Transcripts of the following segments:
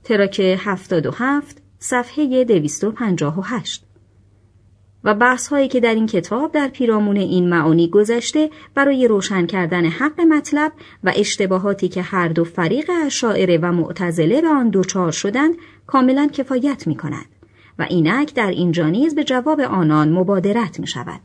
تراک 77 صفحه 258. و بحث هایی که در این کتاب در پیرامون این معانی گذشته برای روشن کردن حق مطلب و اشتباهاتی که هر دو فریق اشاعره و معتزله به آن دچار شدند کاملا کفایت می کند و اینک در اینجا نیز به جواب آنان مبادرت می شود.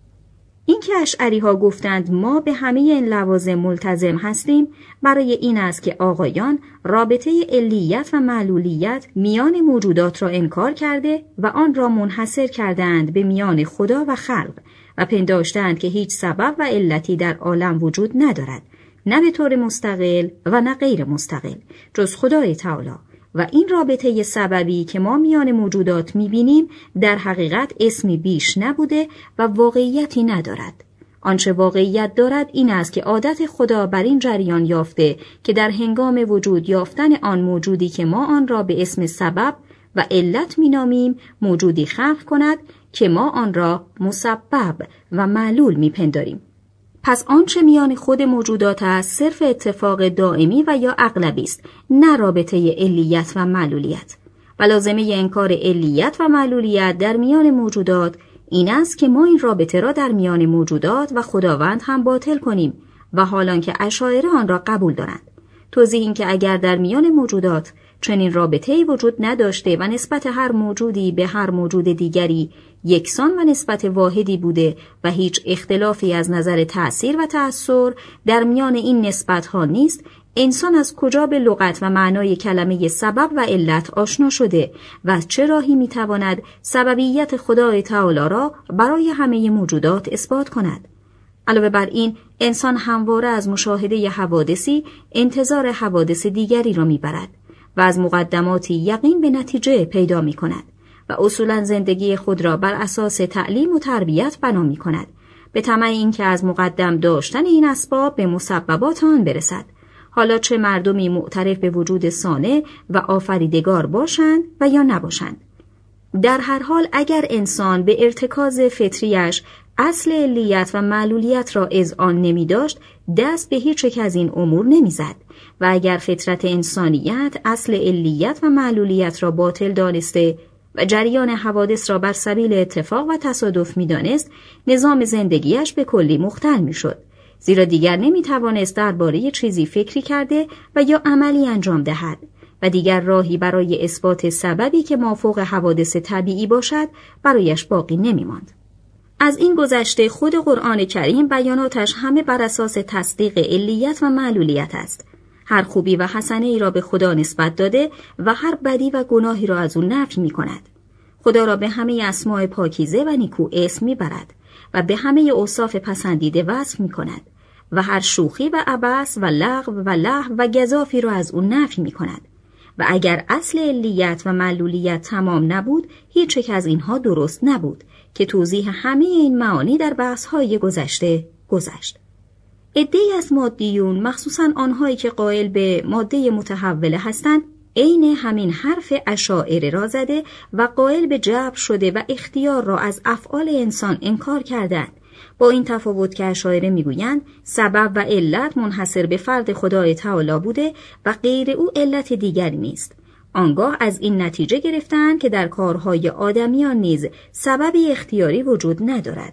این که اشعری ها گفتند ما به همه این لوازم ملتزم هستیم برای این است که آقایان رابطه علیت و معلولیت میان موجودات را انکار کرده و آن را منحصر کردند به میان خدا و خلق و پنداشتند که هیچ سبب و علتی در عالم وجود ندارد، نه به طور مستقل و نه غیر مستقل، جز خدای تعالی. و این رابطه سببی که ما میان موجودات میبینیم در حقیقت اسمی بیش نبوده و واقعیتی ندارد. آنچه واقعیت دارد این است که عادت خدا بر این جریان یافته که در هنگام وجود یافتن آن موجودی که ما آن را به اسم سبب و علت مینامیم موجودی خلق کند که ما آن را مسبب و معلول میپنداریم. پس آنچه میان خود موجودات است صرف اتفاق دائمی و یا اغلبی است، نه رابطه علیت و معلولیت. و لازمه انکار علیت و معلولیت در میان موجودات این است که ما این رابطه را در میان موجودات و خداوند هم باطل کنیم و حالان که اشاعره آن را قبول دارند. توضیح این که اگر در میان موجودات چنین رابطه‌ای وجود نداشته و نسبت هر موجودی به هر موجود دیگری یکسان و نسبت واحدی بوده و هیچ اختلافی از نظر تأثیر و تأثیر در میان این نسبت‌ها نیست، انسان از کجا به لغت و معنای کلمه سبب و علت آشنا شده و چه راهی میتواند سببیت خدای تعالی را برای همه موجودات اثبات کند؟ علاوه بر این، انسان همواره از مشاهده حوادثی انتظار حوادث دیگری را میبرد و از مقدماتی یقین به نتیجه پیدا می کند و اصولا زندگی خود را بر اساس تعلیم و تربیت بنا می کند به طمع اینکه از مقدم داشتن این اسباب به مسببات آن برسد، حالا چه مردمی معترف به وجود صانع و آفریدگار باشند و یا نباشند. در هر حال اگر انسان به ارتکاز فطریش اصل علیت و معلولیت را اذعان نمی داشت، دست به هیچ یک از این امور نمی زد و اگر فطرت انسانیت اصل علیت و معلولیت را باطل دانسته و جریان حوادث را بر سبیل اتفاق و تصادف می دانست، نظام زندگیش به کلی مختل می شد، زیرا دیگر نمی توانست درباره چیزی فکری کرده و یا عملی انجام دهد و دیگر راهی برای اثبات سببی که مافوق حوادث طبیعی باشد برایش باقی نمی ماند. از این گذشته خود قرآن کریم بیاناتش همه بر اساس تصدیق علیت و معلولیت است. هر خوبی و حسنه ای را به خدا نسبت داده و هر بدی و گناهی را از او نفی می کند. خدا را به همه اسماء پاکیزه و نیکو اسم می برد و به همه اوصاف پسندیده وصف می کند و هر شوخی و عبث و لغو و لهو و گزافی را از او نفی می کند. و اگر اصل علیت و معلولیت تمام نبود، هیچ یک از اینها درست نبود که توضیح همه این معانی در بحث‌های گذشته گذشت. عده‌ای از مادیون، مخصوصاً آنهایی که قائل به ماده متحوله هستند، عین همین حرف اشاعره را زده و قائل به جبر شده و اختیار را از افعال انسان انکار کردند، با این تفاوت که اشاعره میگویند سبب و علت منحصر به فرد خدای تعالی بوده و غیر او علت دیگری نیست. آنگاه از این نتیجه گرفتند که در کارهای آدمیان نیز سببی اختیاری وجود ندارد.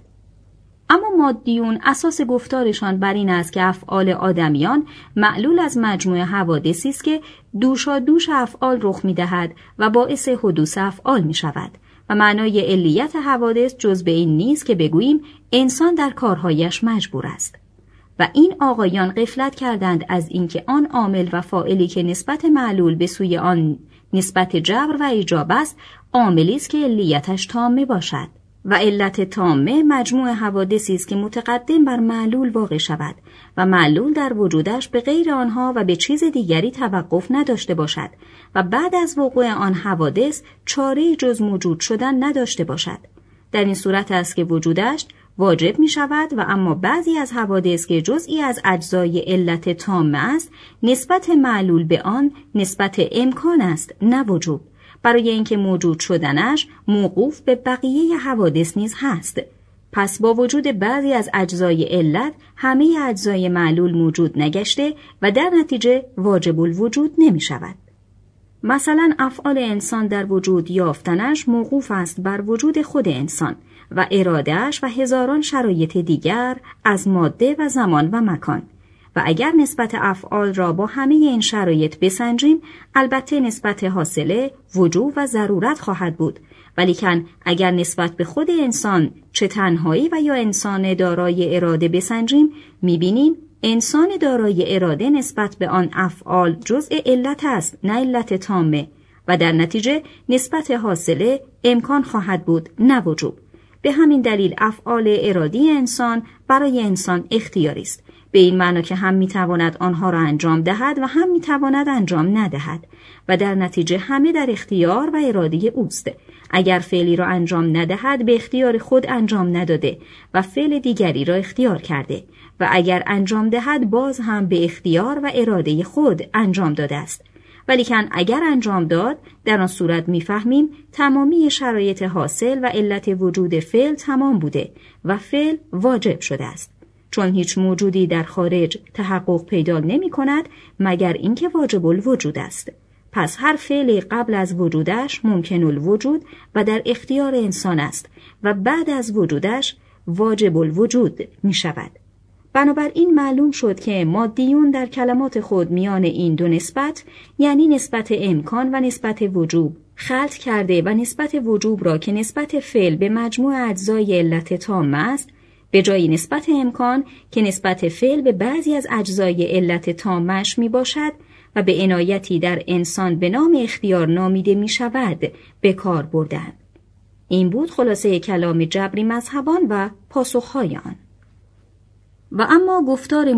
اما مادیون اساس گفتارشان بر این است که افعال آدمیان معلول از مجموعه حوادثی است که دوشا دوش افعال رخ می‌دهد و باعث حدوث افعال می‌شود و معنای علیت حوادث جز به این نیست که بگوییم انسان در کارهایش مجبور است. و این آقایان غفلت کردند از اینکه آن عامل و فاعلی که نسبت معلول به سوی آن نسبت جبر و ایجاب است، عاملی است که علیتش تامه باشد و علت تامه مجموع حوادثی است که متقدم بر معلول واقع شود و معلول در وجودش به غیر آنها و به چیز دیگری توقف نداشته باشد و بعد از وقوع آن حوادث چاره‌ای جز موجود شدن نداشته باشد. در این صورت است که وجودش واجب می شود و اما بعضی از حوادث که جزئی از اجزای علت تامه است، نسبت معلول به آن نسبت امکان است نه وجوب، برای اینکه موجود شدنش موقوف به بقیه حوادث نیز هست. پس با وجود بعضی از اجزای علت همه اجزای معلول موجود نگشته و در نتیجه واجب الوجود نمی شود. مثلا افعال انسان در وجود یافتنش موقوف است بر وجود خود انسان و ارادهش و هزاران شرایط دیگر از ماده و زمان و مکان. و اگر نسبت افعال را با همه این شرایط بسنجیم، البته نسبت حاصله وجوب و ضرورت خواهد بود. ولیکن اگر نسبت به خود انسان چه تنهایی و یا انسان دارای اراده بسنجیم، می‌بینیم انسان دارای اراده نسبت به آن افعال جزء علت است، نه علت تامه، و در نتیجه نسبت حاصله امکان خواهد بود، نه وجوب. به همین دلیل افعال ارادی انسان برای انسان اختیاری است، به این معنی که هم میتواند آنها را انجام دهد و هم میتواند انجام ندهد و در نتیجه همه در اختیار و اراده اوست. اگر فعلی را انجام ندهد به اختیار خود انجام نداده و فعل دیگری را اختیار کرده و اگر انجام دهد باز هم به اختیار و اراده خود انجام داده است. ولیکن اگر انجام داد، در آن صورت میفهمیم تمامی شرایط حاصل و علت وجود فعل تمام بوده و فعل واجب شده است، چون هیچ موجودی در خارج تحقق پیدا نمی کند مگر اینکه واجب الوجود است. پس هر فعل قبل از وجودش ممکن الوجود و در اختیار انسان است و بعد از وجودش واجب الوجود می شود. بنابراین معلوم شد که مادیون در کلمات خود میان این دو نسبت، یعنی نسبت امکان و نسبت وجوب، خلط کرده و نسبت وجوب را که نسبت فعل به مجموع اجزای علت تام است، به جای نسبت امکان که نسبت فعل به بعضی از اجزای علت تامش می باشد و به عنایتی در انسان به نام اختیار نامیده می شود، به کار بردند. این بود خلاصه کلام جبری مذهبان و پاسخهای آن. و اما گفتار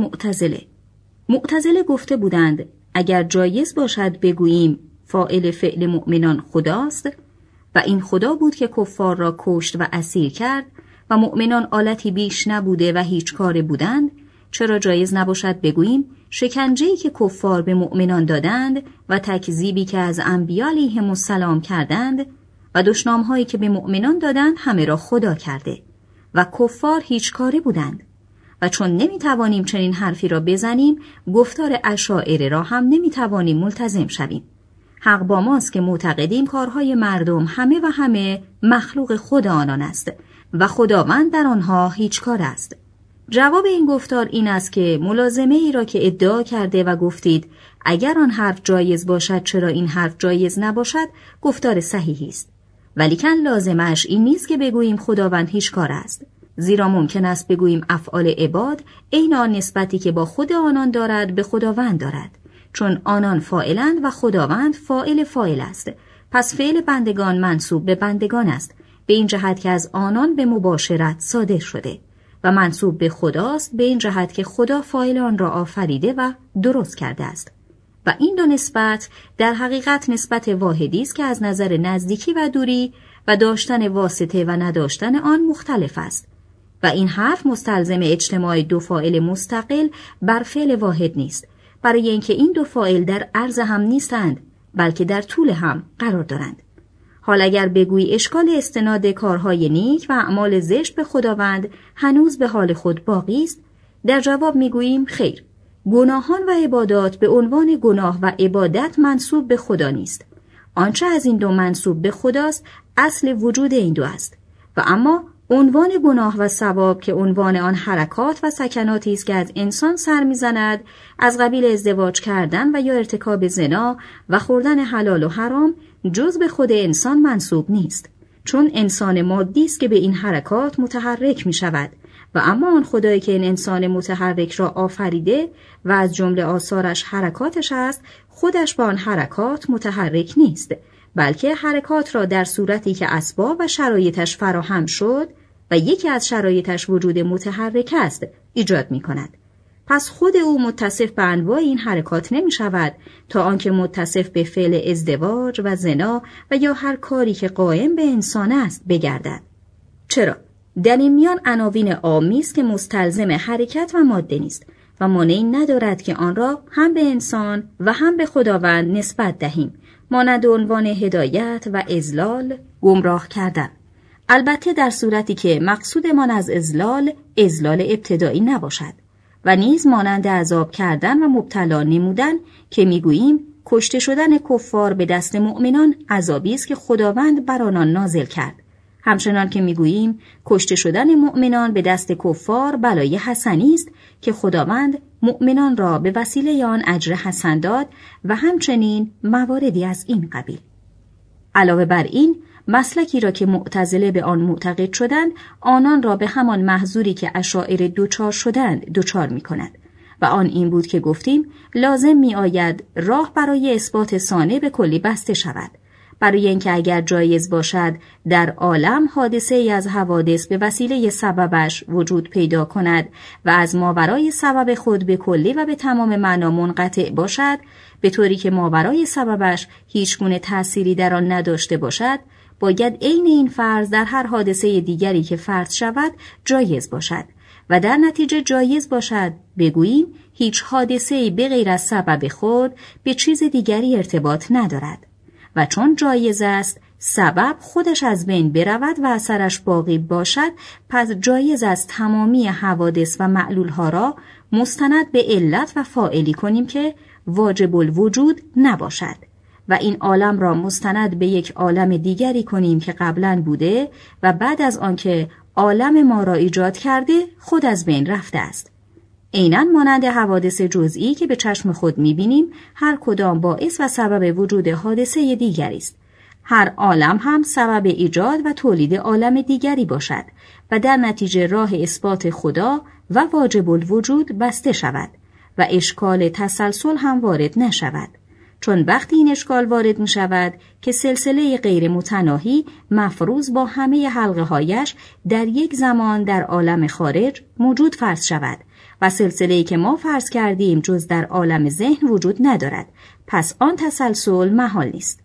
معتزله گفته بودند اگر جایز باشد بگوییم فاعل فعل مؤمنان خداست و این خدا بود که کفار را کشت و اسیر کرد و مؤمنان آلتی بیش نبوده و هیچ کاره بودند، چرا جایز نباشد بگوییم شکنجه‌ای که کفار به مؤمنان دادند و تکذیبی که از انبیا علیهم السلام کردند و دشنام‌هایی که به مؤمنان دادند همه را خدا کرده و کفار هیچ کاره بودند. و چون نمیتوانیم چنین حرفی را بزنیم، گفتار اشاعره را هم نمیتوانیم ملتزم شویم. حق با ماست که معتقدیم کارهای مردم همه و همه مخلوق خود آنان است و خداوند در آنها هیچ کار است. جواب این گفتار این است که ملازمه ای را که ادعا کرده و گفتید اگر آن حرف جایز باشد چرا این حرف جایز نباشد، گفتار صحیحی است. ولیکن لازمش این نیست که بگوییم خداوند هیچ کار است، زیرا ممکن است بگوییم افعال عباد عین آن نسبتی که با خود آنان دارد به خداوند دارد، چون آنان فاعلند و خداوند فاعل است. پس فعل بندگان منسوب به بندگان است، به این جهت که از آنان به مباشرت صادر شده، و منسوب به خداست به این جهت که خدا فاعل آن را آفریده و درست کرده است. و این دو نسبت در حقیقت نسبت واحدی است که از نظر نزدیکی و دوری و داشتن واسطه و نداشتن آن مختلف است. و این حرف مستلزم اجتماع دو فاعل مستقل بر فعل واحد نیست، برای اینکه این دو فاعل در عرض هم نیستند بلکه در طول هم قرار دارند. حال اگر بگویی اشکال استناد کارهای نیک و اعمال زشت به خداوند هنوز به حال خود باقی است، در جواب میگوییم خیر، گناهان و عبادات به عنوان گناه و عبادت منسوب به خدا نیست. آنچه از این دو منسوب به خداست اصل وجود این دو است. و اما عنوان گناه و ثواب که عنوان آن حرکات و سکناتی است که از انسان سر میزند، از قبیل ازدواج کردن و یا ارتکاب زنا و خوردن حلال و حرام، جز به خود انسان منسوب نیست، چون انسان مادی است که به این حرکات متحرک می شود. و اما آن خدایی که این انسان متحرک را آفریده و از جمله آثارش حرکاتش است، خودش با آن حرکات متحرک نیست، بلکه حرکات را در صورتی که اسباب و شرایطش فراهم شد و یکی از شرایطش وجود متحرک است ایجاد می کند. پس خود او متصف به انواع این حرکات نمی شود تا آنکه متصف به فعل ازدواج و زنا و یا هر کاری که قائم به انسان است بگردد. چرا؟ در این میان عناوین عامی است که مستلزم حرکت و ماده نیست و مانعی ندارد که آن را هم به انسان و هم به خداوند نسبت دهیم، مانند عنوان هدایت و اضلال، گمراه کردن. البته در صورتی که مقصودمان از اضلال ابتدایی نباشد، و نیز مانند عذاب کردن و مبتلا نمودن که میگوییم کشته شدن کفار به دست مؤمنان عذابی است که خداوند بر آنان نازل کرد. همچنان که میگوییم کشته شدن مؤمنان به دست کفار بلای حسنی است که خداوند مؤمنان را به وسیله آن اجر حسن داد و همچنین مواردی از این قبیل. علاوه بر این، مسلکی را که معتزله به آن معتقد شدند، آنان را به همان محظوری که اشاعره دوچار شدند دوچار می کند و آن این بود که گفتیم لازم می آید راه برای اثبات صانع به کلی بسته شود، برای اینکه اگر جایز باشد در عالم حادثه ای از حوادث به وسیله سببش وجود پیدا کند و از ماورای سبب خود به کلی و به تمام معنا منقطع باشد، به طوری که ماورای سببش هیچگونه تأثیری در آن نداشته باشد، باید عین این فرض در هر حادثه دیگری که فرض شود جایز باشد و در نتیجه جایز باشد بگوییم هیچ حادثه‌ای به غیر از سبب خود به چیز دیگری ارتباط ندارد و چون جایز است سبب خودش از بین برود و اثرش باقی باشد، پس جایز است تمامی حوادث و معلولها را مستند به علت و فاعلی کنیم که واجب الوجود نباشد و این عالم را مستند به یک عالم دیگری کنیم که قبلاً بوده و بعد از آنکه عالم ما را ایجاد کرده خود از بین رفته است. عیناً مانند حوادث جزئی که به چشم خود می‌بینیم، هر کدام باعث و سبب وجود حادثه دیگری است. هر عالم هم سبب ایجاد و تولید عالم دیگری باشد و در نتیجه راه اثبات خدا و واجب الوجود بسته شود و اشکال تسلسل هم وارد نشود. چون وقتی این اشکال وارد می شود که سلسله غیر متناهی مفروض با همه حلقه هایش در یک زمان در عالم خارج موجود فرض شود و سلسله‌ای که ما فرض کردیم جز در عالم ذهن وجود ندارد، پس آن تسلسل محال نیست.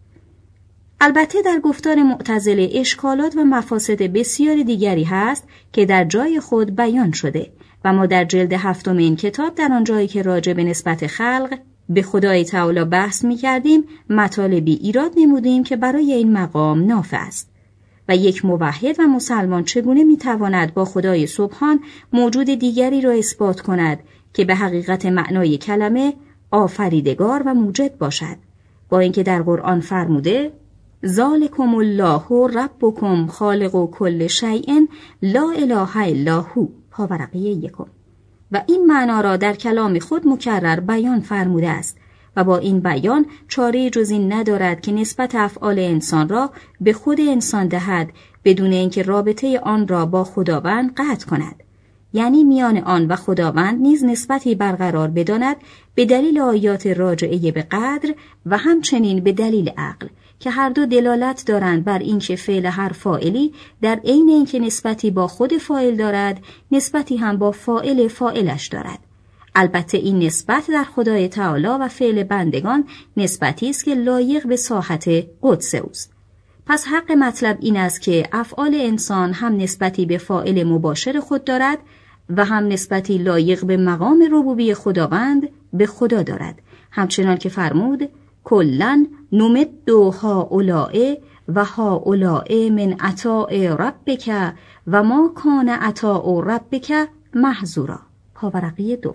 البته در گفتار معتزله اشکالات و مفاسد بسیار دیگری هست که در جای خود بیان شده و ما در جلد 7 این کتاب در آن جایی که راجع به نسبت خلق به خدای تعالی بحث می کردیم مطالبی ایراد نمودیم که برای این مقام نافع است و یک موحد و مسلمان چگونه می تواند با خدای سبحان موجود دیگری را اثبات کند که به حقیقت معنای کلمه آفریدگار و موجد باشد، با اینکه در قرآن فرموده ذالکم الله ربکم خالق کل شیء لا اله الا هو پاورقی 1 و این معنا را در کلام خود مکرر بیان فرموده است و با این بیان چاره جز این ندارد که نسبت افعال انسان را به خود انسان دهد بدون اینکه رابطه آن را با خداوند قطع کند، یعنی میان آن و خداوند نیز نسبتی برقرار بداند به دلیل آیات راجعه به قدر و همچنین به دلیل عقل که هر دو دلالت دارند بر اینکه فعل هر فاعلی در عین اینکه نسبتی با خود فاعل دارد نسبتی هم با فاعل فاعلش دارد. البته این نسبت در خدای تعالی و فعل بندگان نسبتی است که لایق به ساحت قدس اوست. پس حق مطلب این است که افعال انسان هم نسبتی به فاعل مباشر خود دارد و هم نسبتی لایق به مقام ربوبی خداوند به خدا دارد، همچنان که فرمود کلن نمد هؤلاء و هؤلاء من عطاء ربک و ما کان عطاء ربک محظورا پاورقی 2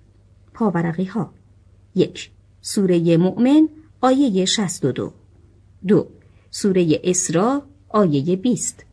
پاورقی ها 1 سوره مؤمن آیه 62 2 سوره اسراء آیه 20